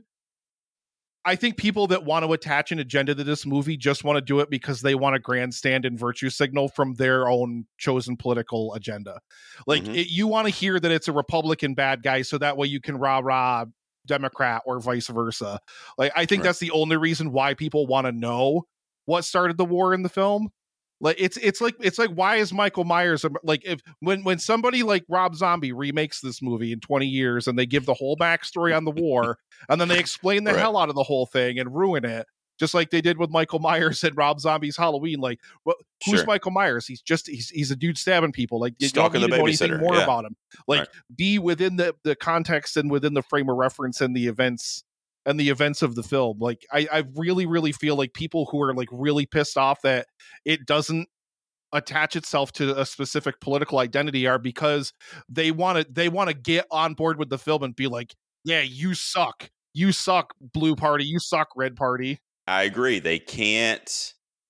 I think people that want to attach an agenda to this movie just want to do it because they want to grandstand and virtue signal from their own chosen political agenda. Like, you want to hear that it's a Republican bad guy, so that way you can rah-rah Democrat or vice versa. Like, I think that's the only reason why people want to know what started the war in the film. Like, it's like why is Michael Myers, like, if when somebody like Rob Zombie remakes this movie in 20 years and they give the whole backstory on the war and then they explain the hell out of the whole thing and ruin it, just like they did with Michael Myers and Rob Zombie's Halloween. Like, who's Michael Myers? He's a dude stabbing people. Like, you don't need to know anything more about him. Like, be within the context and within the frame of reference and the events of the film. Like, I really, really feel like people who are like really pissed off that it doesn't attach itself to a specific political identity are because they want to get on board with the film and be like, yeah, you suck, blue party, you suck, red party. I agree. They can't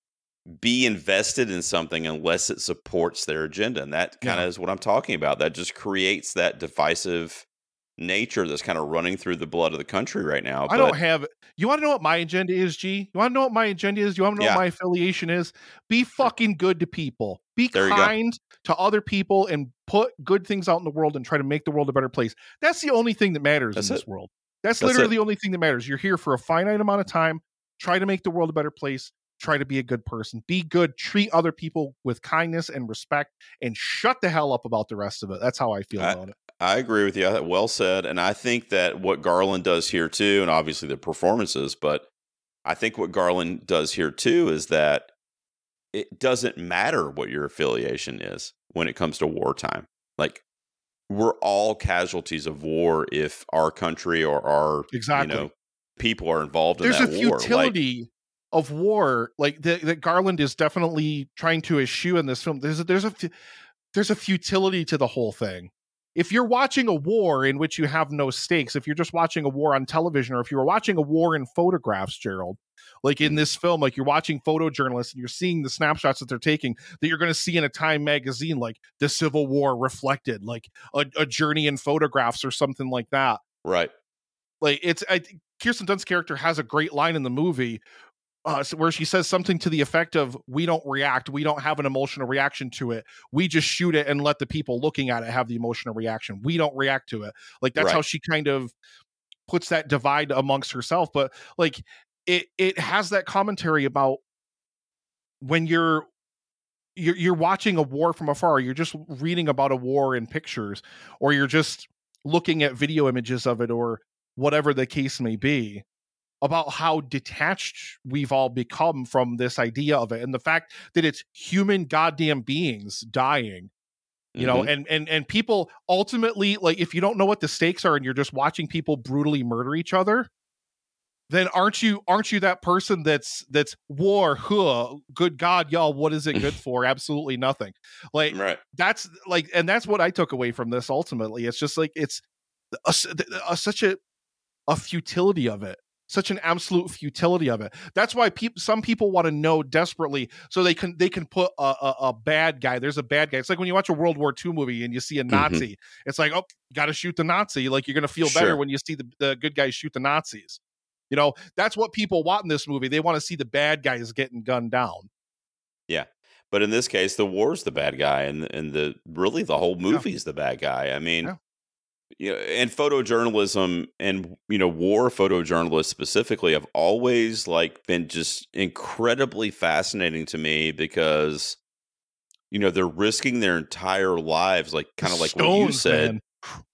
be invested in something unless it supports their agenda, and that kind of is what I'm talking about. That just creates that divisive nature that's kind of running through the blood of the country right now. You want to know what my agenda is, G? You want to know what my agenda is? You want to know what my affiliation is? Be fucking good to people. Be kind to other people and put good things out in the world and try to make the world a better place. That's the only thing that matters in this world. That's literally the only thing that matters. You're here for a finite amount of time. Try to make the world a better place. Try to be a good person. Be good. Treat other people with kindness and respect, and shut the hell up about the rest of it. That's how I feel about it. I agree with you. Well said. And I think that what Garland does here too, and obviously the performances, but I think what Garland does here too is that it doesn't matter what your affiliation is when it comes to wartime. Like, we're all casualties of war if our country or our people are involved in that war. There's a futility of war, like that Garland is definitely trying to eschew in this film. There's a futility to the whole thing. If you're watching a war in which you have no stakes, if you're just watching a war on television, or if you're watching a war in photographs, Gerald, like in this film, like you're watching photojournalists and you're seeing the snapshots that they're taking that you're going to see in a Time magazine, like the Civil War reflected, like a journey in photographs or something like that. Right. Like, Kirsten Dunst's character has a great line in the movie where she says something to the effect of, we don't react, we don't have an emotional reaction to it, we just shoot it and let the people looking at it have the emotional reaction, we don't react to it. Like, that's how she kind of puts that divide amongst herself. But like, it has that commentary about when you're watching a war from afar, you're just reading about a war in pictures, or you're just looking at video images of it, or whatever the case may be, about how detached we've all become from this idea of it, and the fact that it's human goddamn beings dying, you know, and people ultimately, like, if you don't know what the stakes are and you're just watching people brutally murder each other, then aren't you that person that's war, huh, good God, y'all, what is it good for? Absolutely nothing. Like Right. that's like, and that's what I took away from this ultimately. It's just like it's such a futility of it. Such an absolute futility of it. That's why some people want to know desperately, so they can put a bad guy. There's a bad guy. It's like when you watch a World War II movie and you see a Nazi. It's like, oh, got to shoot the Nazi. Like you're gonna feel better when you see the good guys shoot the Nazis. You know, that's what people want in this movie. They want to see the bad guys getting gunned down. Yeah, but in this case, the war's the bad guy, and the really the whole movie's the bad guy. I mean. Yeah, and photojournalism and war photojournalists specifically have always been just incredibly fascinating to me because they're risking their entire lives, kind of like what you said, man,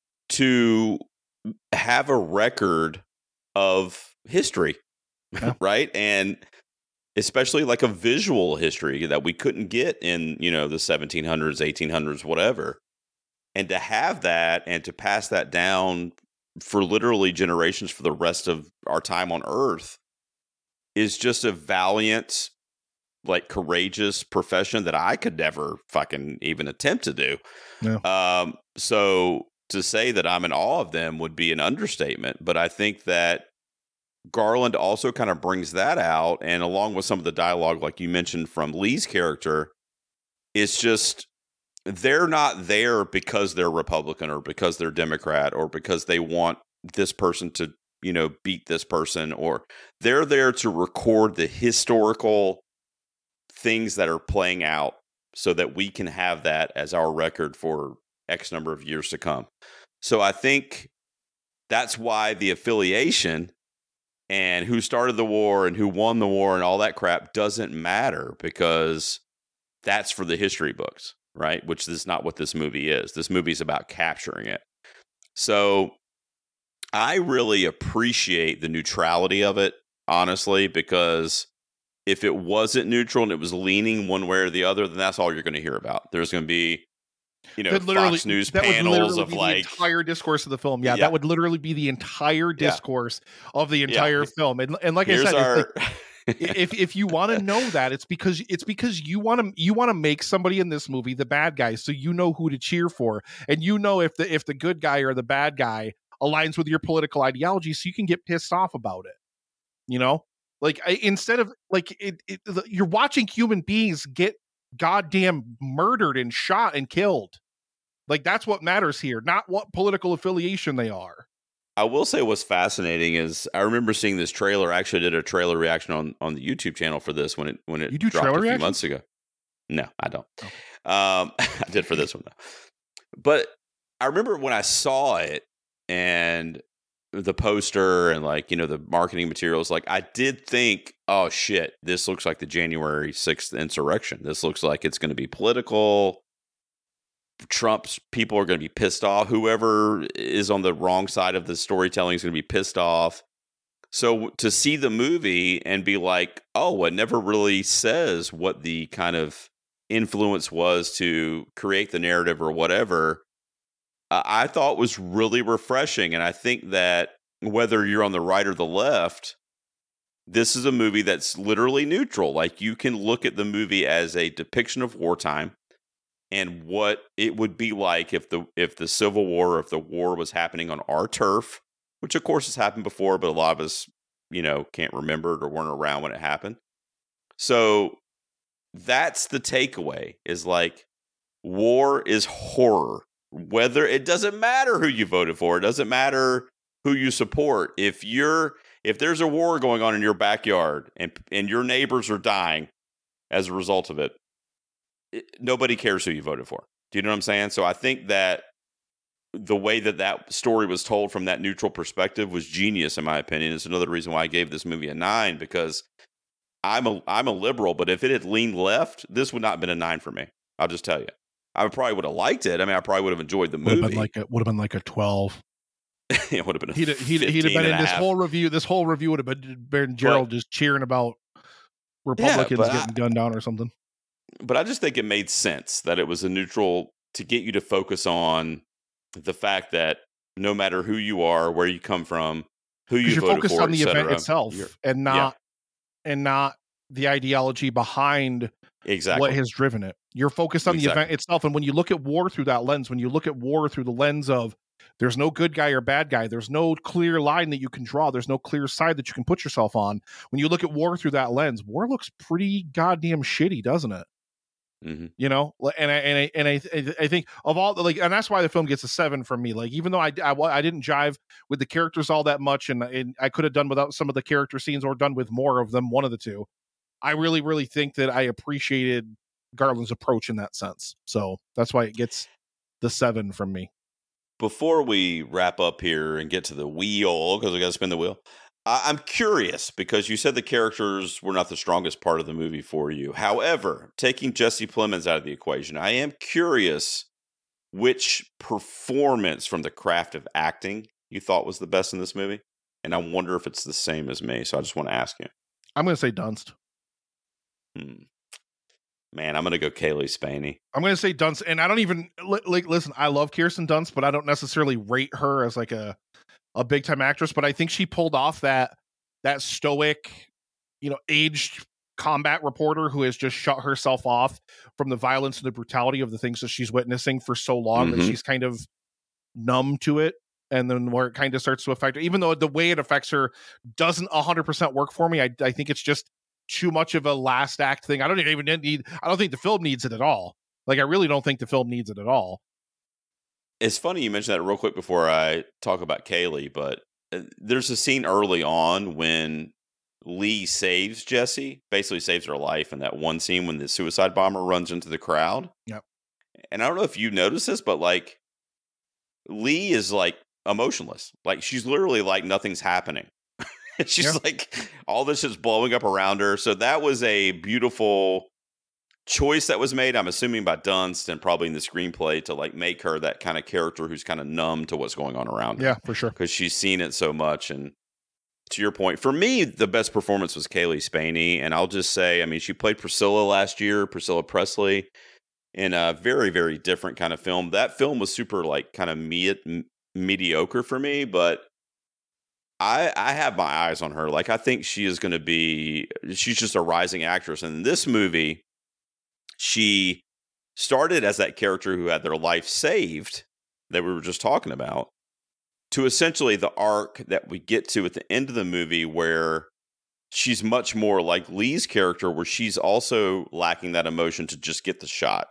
to have a record of history, right? And especially like a visual history that we couldn't get in the 1700s, 1800s, whatever. And to have that and to pass that down for literally generations for the rest of our time on Earth is just a valiant, courageous profession that I could never fucking even attempt to do. Yeah. So to say that I'm in awe of them would be an understatement. But I think that Garland also kind of brings that out. And along with some of the dialogue, like you mentioned from Lee's character, it's just... they're not there because they're Republican or because they're Democrat or because they want this person to, beat this person, or they're there to record the historical things that are playing out so that we can have that as our record for X number of years to come. So I think that's why the affiliation and who started the war and who won the war and all that crap doesn't matter, because that's for the history books. Right, which is not what this movie is. This movie is about capturing it. So I really appreciate the neutrality of it, honestly, because if it wasn't neutral and it was leaning one way or the other, then that's all you're going to hear about. There's going to be, Fox News panels of the entire discourse of the film. Yeah, that would literally be the entire discourse of the entire film. And like I said, if you want to know that, it's because you want to make somebody in this movie the bad guy, so you know who to cheer for, and if the good guy or the bad guy aligns with your political ideology, so you can get pissed off about it. Instead of you're watching human beings get goddamn murdered and shot and killed. That's what matters here, not what political affiliation they are. I will say what's fascinating is I remember seeing this trailer. I actually did a trailer reaction on the YouTube channel for this when it dropped a few months ago. No, I don't. Oh. I did for this one though. But I remember when I saw it and the poster and the marketing materials, I did think, oh shit, this looks like the January 6th insurrection. This looks like it's going to be political. Trump's people are going to be pissed off. Whoever is on the wrong side of the storytelling is going to be pissed off. So to see the movie and be like, oh, it never really says what the kind of influence was to create the narrative or whatever, I thought was really refreshing. And I think that whether you're on the right or the left, this is a movie that's literally neutral. You can look at the movie as a depiction of wartime and what it would be like if the Civil War, or if the war was happening on our turf, which of course has happened before, but a lot of us, can't remember it or weren't around when it happened. So that's the takeaway, is war is horror. Whether it doesn't matter who you voted for, it doesn't matter who you support. If there's a war going on in your backyard and your neighbors are dying as a result of it, nobody cares who you voted for. Do you know what I'm saying? So I think that the way that story was told from that neutral perspective was genius, in my opinion. It's another reason why I gave this movie a 9, because I'm a liberal, but if it had leaned left, this would not have been a 9 for me. I'll just tell you. I probably would have liked it. I mean, I probably would have enjoyed the movie. Would have been like a 12. It would have been. He'd have been in this whole review. This whole review would have been Gerald just cheering about Republicans getting gunned down or something. But I just think it made sense that it was a neutral to get you to focus on the fact that no matter who you are, where you come from, who you Because you're voted focused for, on the et event cetera. itself You're- and not the ideology behind exactly. what has driven it. You're focused on the Exactly. event itself. And when you look at war through that lens, when you look at war through the lens of there's no good guy or bad guy, there's no clear line that you can draw, there's no clear side that you can put yourself on. When you look at war through that lens, war looks pretty goddamn shitty, doesn't it? Mm-hmm. You know, and I think of all the, like, and that's why the film gets a 7 from me. Like, even though I didn't jive with the characters all that much, and I could have done without some of the character scenes or done with more of them, one of the two. I really, really think that I appreciated Garland's approach in that sense. So that's why it gets the 7 from me. Before we wrap up here and get to the wheel, because we got to spin the wheel, I'm curious because you said the characters were not the strongest part of the movie for you. However, taking Jesse Plemons out of the equation, I am curious which performance from the craft of acting you thought was the best in this movie. And I wonder if it's the same as me. So I just want to ask you. I'm going to say Dunst. Man, I'm going to go Kaylee Spaney. I'm going to say Dunst. And I don't even, like, listen, I love Kirsten Dunst, but I don't necessarily rate her as like a big time actress, but I think she pulled off that stoic, aged combat reporter who has just shut herself off from the violence and the brutality of the things that she's witnessing for so long that she's kind of numb to it. And then where it kind of starts to affect her, even though the way it affects her doesn't 100% work for me. I think it's just too much of a last act thing. I don't think the film needs it at all. Like, I really don't think the film needs it at all. It's funny you mentioned that real quick before I talk about Kaylee, but there's a scene early on when Lee saves Jesse, basically saves her life in that one scene when the suicide bomber runs into the crowd. Yep. And I don't know if you noticed this, but like Lee is like emotionless. Like she's literally like nothing's happening. She's like all this is blowing up around her. So that was a beautiful choice that was made, I'm assuming by Dunst and probably in the screenplay to like make her that kind of character who's kind of numb to what's going on around her. Yeah, for sure. Because she's seen it so much. And to your point, for me, the best performance was Kaylee Spaney. And I'll just say, I mean, she played Priscilla last year, Priscilla Presley, in a very, very different kind of film. That film was super like kind of mediocre for me, but I have my eyes on her. Like, I think she is going to be, she's just a rising actress. And in this movie, she started as that character who had their life saved that we were just talking about, to essentially the arc that we get to at the end of the movie where she's much more like Lee's character, where she's also lacking that emotion to just get the shot,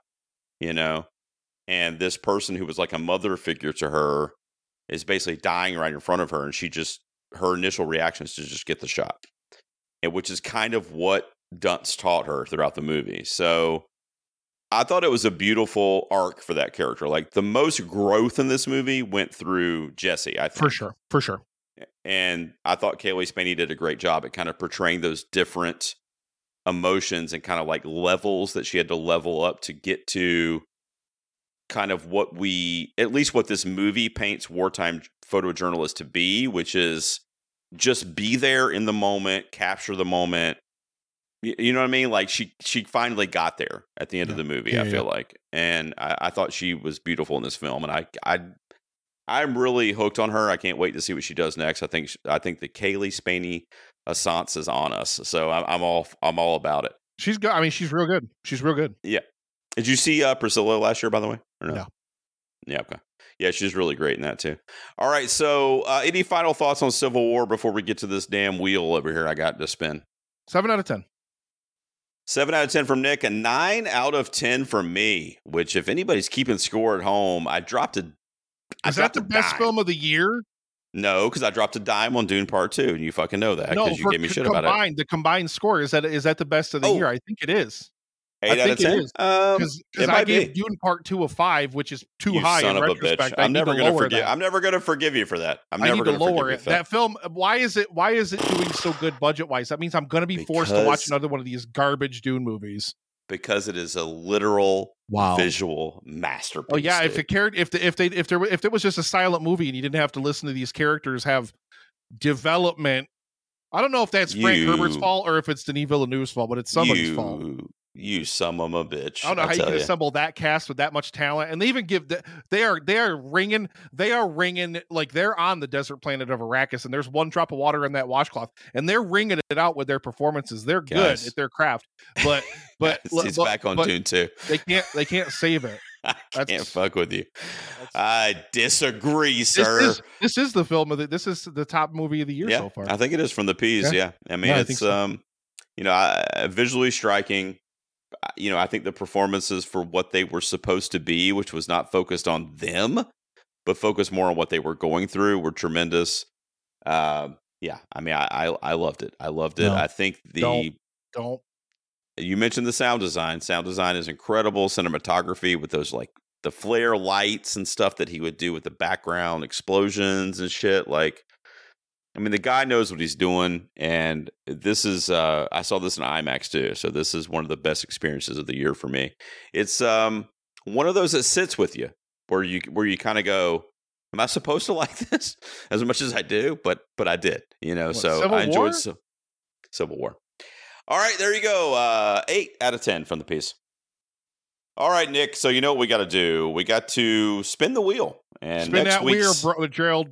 and this person who was like a mother figure to her is basically dying right in front of her. And her initial reaction is to just get the shot, and which is kind of what Dunst taught her throughout the movie. So I thought it was a beautiful arc for that character. Like, the most growth in this movie went through Jesse, I think. For sure. And I thought Kaylee Spaney did a great job at kind of portraying those different emotions and kind of like levels that she had to level up to get to kind of what this movie paints wartime photojournalists to be, which is just be there in the moment, capture the moment. You know what I mean? Like she finally got there at the end of the movie, I feel like. And I thought she was beautiful in this film. And I'm really hooked on her. I can't wait to see what she does next. I think the Kaylee Spaney assance is on us. So I'm all about it. She's good. I mean, she's real good. She's real good. Yeah. Did you see Priscilla last year, by the way? Or no? No. Yeah, okay. Yeah, she's really great in that too. All right, so any final thoughts on Civil War before we get to this damn wheel over here I got to spin? 7 out of 10. 7 out of 10 from Nick, and 9 out of 10 from me, which if anybody's keeping score at home, I dropped a Is that the best film of the year? No, because I dropped a dime on Dune Part 2, and you fucking know that because you gave me shit about it. The combined score, is that the best of the year? I think it is. 8 out of 10? Because I gave Dune Part 2 a 5, which is too high in retrospect. I'm never going to forgive you for that. I need to lower it. That film, why is it doing so good budget-wise? That means I'm going to be forced to watch another one of these garbage Dune movies. Because it is a literal visual masterpiece. Oh yeah, if it was just a silent movie and you didn't have to listen to these characters have development, I don't know if that's Frank Herbert's fault or if it's Denis Villeneuve's fault, but it's somebody's fault. You son of a bitch. I don't know how you can assemble that cast with that much talent, and they even give they are ringing like they're on the desert planet of Arrakis, and there's one drop of water in that washcloth, and they're ringing it out with their performances. They're good at their craft, but he's back on Dune too. They can't save it. I can't fuck with you. I disagree, sir. This is the film of this is the top movie of the year so far. I think it is from the P's. Yeah. I mean, it's visually striking. I think the performances for what they were supposed to be, which was not focused on them, but focused more on what they were going through, were tremendous. I mean, I loved it. I loved it. No, I think don't. You mentioned the sound design. Sound design is incredible. Cinematography with those like the flare lights and stuff that he would do with the background explosions and shit. Like, I mean, the guy knows what he's doing, and this is I saw this in IMAX too, so this is one of the best experiences of the year for me. It's one of those that sits with you, where you kind of go, am I supposed to like this as much as I do? But I did, so I enjoyed Civil War. All right, there you go. 8 out of 10 from the piece. All right, Nick. So you know what we got to do? We got to spin the wheel. And spin next that wheel, Gerald.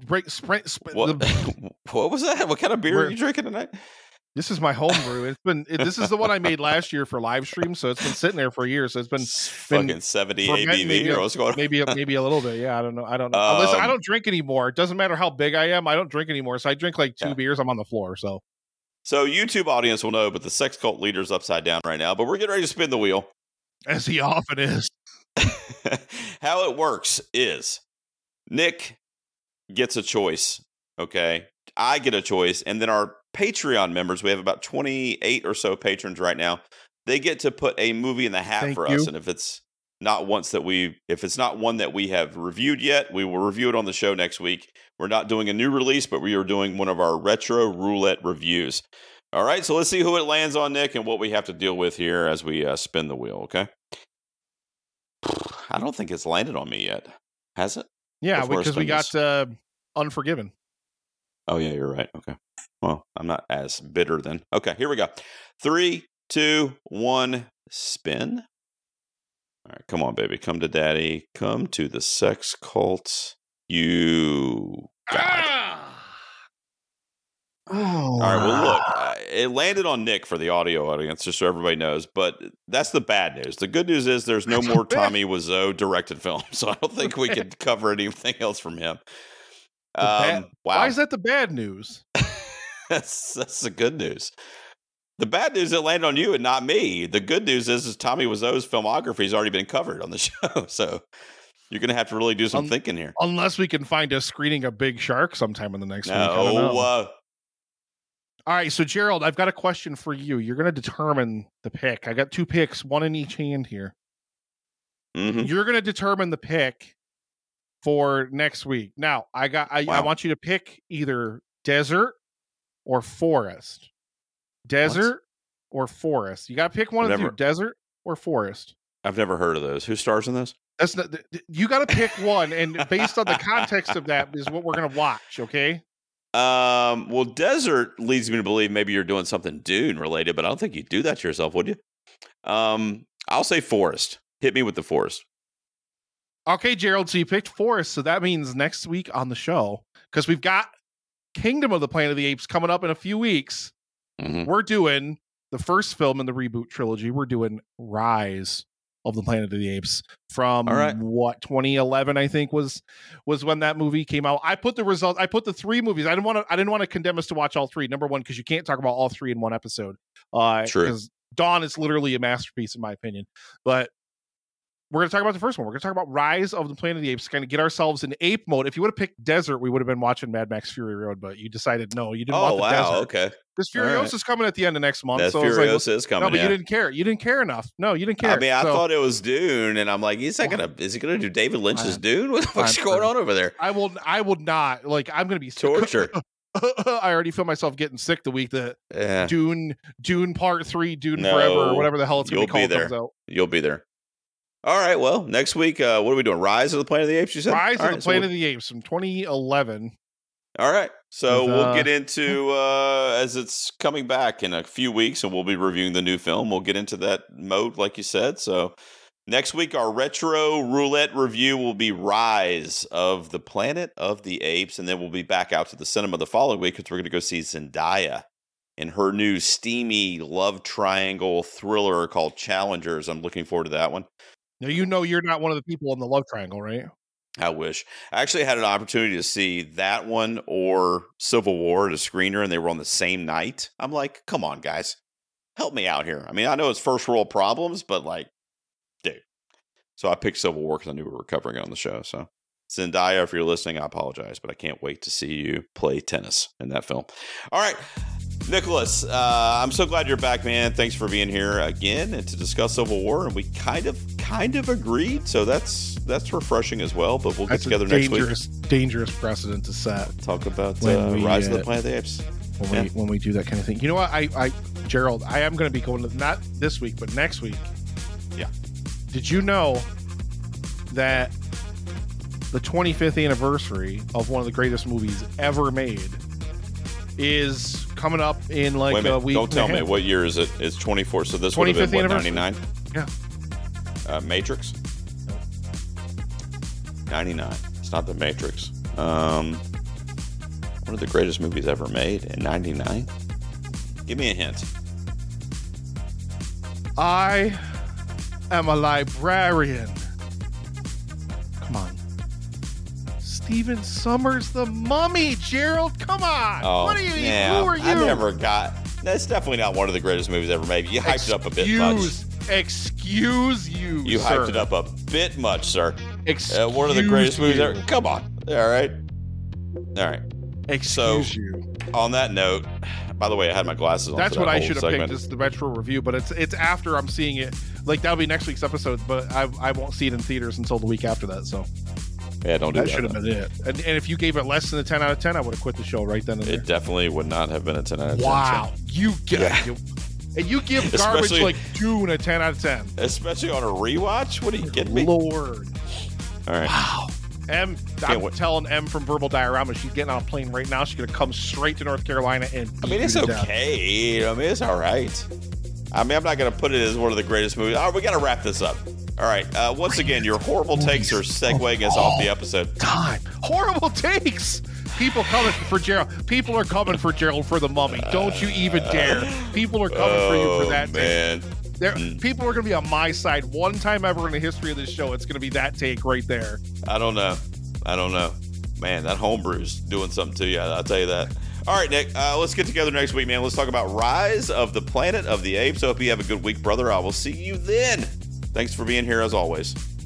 What was that? What kind of beer are you drinking tonight? This is my home brew. This is the one I made last year for live stream, so it's been sitting there for years. So it's been fucking 70 ABV or what's going on? Maybe a little bit. Yeah, I don't know. Listen, I don't drink anymore. It doesn't matter how big I am. I don't drink anymore. So I drink like 2 beers. I'm on the floor. So YouTube audience will know, but the sex cult leader's upside down right now. But we're getting ready to spin the wheel, as he often is. How it works is Nick gets a choice. Okay, I get a choice, and then our Patreon members, we have about 28 or so patrons right now. They get to put a movie in the hat for us, and if it's not one that we have reviewed yet, we will review it on the show next week. We're not doing a new release, but we are doing one of our retro roulette reviews. All right, so let's see who it lands on, Nick, and what we have to deal with here as we spin the wheel. Okay, I don't think it's landed on me yet, has it? Yeah, because we got Unforgiven. Oh yeah, you're right. Okay. Well, I'm not as bitter then. Okay, here we go. 3, 2, 1, spin. All right, come on, baby. Come to daddy. Come to the sex cult. You got it. Oh. All right, well, look. It landed on Nick for the audio audience, just so everybody knows. But that's the bad news. The good news is there's no more Tommy Wiseau directed film, so I don't think we can cover anything else from him. Wow. Why is that the bad news? That's the good news. The bad news, it landed on you and not me. The good news is Tommy Wiseau's filmography has already been covered on the show. So you're going to have to really do some thinking here. Unless we can find a screening of Big Shark sometime in the next week. I don't know. All right. So, Gerald, I've got a question for you. You're going to determine the pick. I got 2 picks, one in each hand here. Mm-hmm. You're going to determine the pick for next week. Now, I want you to pick either desert or forest. Desert or forest. You got to pick one of the two, desert or forest. I've never heard of those. Who stars in this? That's not, you got to pick one, and based on the context of that is what we're going to watch, okay? Well, desert leads me to believe maybe you're doing something Dune related, but I don't think you'd do that to yourself, would you? I'll say forest. Hit me with the forest. Okay, Gerald, so you picked forest, so that means next week on the show, because we've got Kingdom of the Planet of the Apes coming up in a few weeks. Mm-hmm. We're doing the first film in the reboot trilogy. We're doing Rise of the Planet of the Apes from 2011, I think was when that movie came out. I put the results. I put the 3 movies. I didn't want to condemn us to watch all 3. Number one, because you can't talk about all 3 in one episode. True. Because Dawn is literally a masterpiece in my opinion. But we're going to talk about the first one. We're going to talk about Rise of the Planet of the Apes, kind of get ourselves in ape mode. If you would have picked desert, we would have been watching Mad Max Fury Road, but you decided no, you didn't want the desert. Okay. Because Furiosa is coming at the end of next month. So Furiosa is coming. No, but you didn't care. You didn't care enough. No, you didn't care. I mean, I thought it was Dune, and I'm like, is he going to do David Lynch's Dune? What the fuck's going on over there? I will not. Like, I'm going to be torture. I already feel myself getting sick the week that Dune Part 3, Dune Forever, or whatever the hell it's going to be called comes out. You'll be there. All right. Well, next week, what are we doing? Rise of the Planet of the Apes, you said? Rise of the Planet of the Apes from 2011. All right. So we'll get into, as it's coming back in a few weeks, and we'll be reviewing the new film. We'll get into that mode, like you said. So next week, our retro roulette review will be Rise of the Planet of the Apes. And then we'll be back out to the cinema the following week because we're going to go see Zendaya in her new steamy love triangle thriller called Challengers. I'm looking forward to that one. Now, you know you're not one of the people in the love triangle, right? I wish. I actually had an opportunity to see that one or Civil War at a screener, and they were on the same night. I'm like, come on, guys. Help me out here. I mean, I know it's first world problems, but like, dude. So I picked Civil War because I knew we were covering it on the show. So Zendaya, if you're listening, I apologize, but I can't wait to see you play tennis in that film. All right. Nicholas, I'm so glad you're back, man. Thanks for being here again and to discuss Civil War. And we kind of agreed, so that's refreshing as well. But we'll get together next week. Dangerous precedent to set. Talk about Rise of the Planet of the Apes when we do that kind of thing. You know what, Gerald, I am going to be going to, not this week, but next week. Yeah. Did you know that the 25th anniversary of one of the greatest movies ever made is coming up in like a week? Don't tell me. What year is it? It's 24. So this would have been, what, 99? Yeah. Matrix? 99. It's not The Matrix. One of the greatest movies ever made in 99? Give me a hint. I am a librarian. Come on. Stephen Summers, The Mummy, Gerald. Come on. Oh, what are you? Yeah, who are you? I never got. That's definitely not one of the greatest movies ever made. You hyped it up a bit much. Excuse you. You sir. hyped it up a bit much, sir. Excuse one of the greatest movies you. ever. Come on. All right. Excuse you. On that note, by the way, I had my glasses on. That's for that what I whole should have segment. picked. Is the retro review, but it's after I'm seeing it. Like that'll be next week's episode, but I won't see it in theaters until the week after that. So yeah, don't do that. That should have been it. And if you gave it less than a 10 out of 10, I would have quit the show right then and there. It definitely would not have been a 10 out of 10. Wow, you get and you give garbage like 2 and a 10 out of 10, especially on a rewatch. What are you kidding me? Lord. All right. Wow. I'm telling M from Verbal Diorama she's getting on a plane right now. She's gonna come straight to North Carolina and I mean, it's okay. I mean, it's all right. I mean, I'm not gonna put it as one of the greatest movies. All right, we gotta wrap this up. All right. Once again, your horrible takes are segueing us off the episode. Time. Horrible takes. People coming for Gerald. People are coming for Gerald for The Mummy. Don't you even dare. People are coming for you for that man. take. People are going to be on my side one time ever in the history of this show. It's going to be that take right there. I don't know. Man, that homebrew's doing something to you. I'll tell you that. All right, Nick, let's get together next week, man. Let's talk about Rise of the Planet of the Apes. Hope you have a good week, brother. I will see you then. Thanks for being here as always.